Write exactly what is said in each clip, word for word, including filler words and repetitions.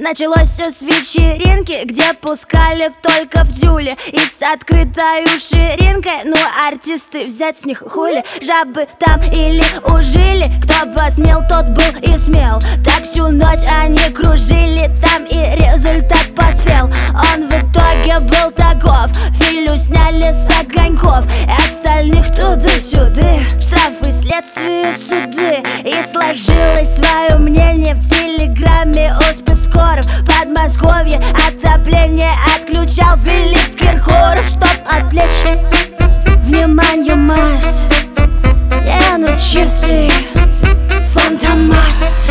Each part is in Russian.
Началось все с вечеринки, где пускали только в тюле. И с открытой ширинкой, ну артисты взять с них хули. Жабы там или ужили, кто посмел, тот был и смел. Так всю ночь они кружили там, и результат поспел. Он в итоге был таков: Филю сняли с огоньков, и остальных туда-сюда, штрафы, следствие, суды. И сложилось свое мнение в телеграме у спецскоров. Подмосковье отопление отключал Филипп Киркоров, чтоб отвлечь внимание масс. Я ну чистый фантомас.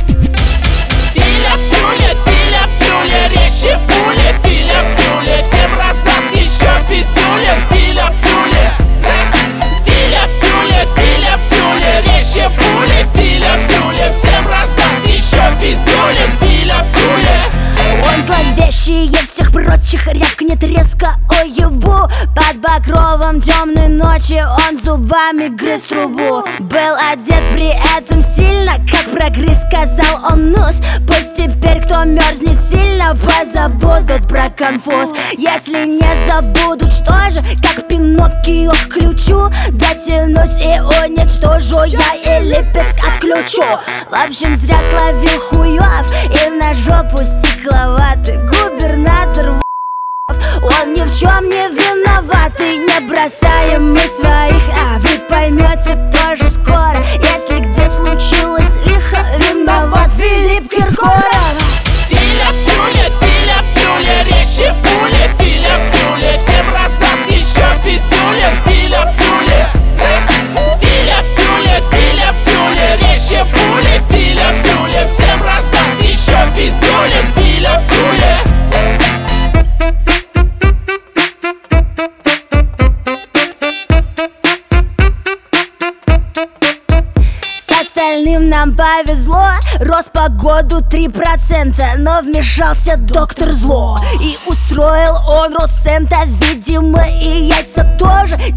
Филя в тюле, Филя в тюле, резче пули. Филя в тюле, всем раздаст еще пиздюлин. Филя в тюле, Филя в тюле, Филя в тюле, резче пули. Филя в тюле, всем раздаст еще пиздюлин. Филя в тюле. Он зловещее всех прочих, рявкнет резко: ой, ебу. Под покровом темной ночи он зубами грыз трубу. Был одет при этом стильно, как прогрыз, сказал он нос. Пусть теперь, кто мерзнет сильно, позабудут про конфуз. Если не забудут, что же, как Пиноккио к ключу дотянусь и уничтожу я, и Липецк отключу. В общем, зря словил хуев, и на жопу стекловатый губернатор. Он ни в чем не виноватый, не бросаем мы своих, а вы поймете тоже скоро. Если где случилось лихо, виноват Филипп Киркоров. Филя в тюле, Филя в тюле, резче пули. Филя в тюле, всем раздаст еще пиздюлин. Филя в тюле, Филя в тюле, Филя в тюле, резче пули. Филя в тюле, всем раздаст еще пиздюлин. Филя в тюле. Остальным нам повезло, рос по году три процента, но вмешался доктор Зло, и устроил он рост цента. Видимо, и яйца тоже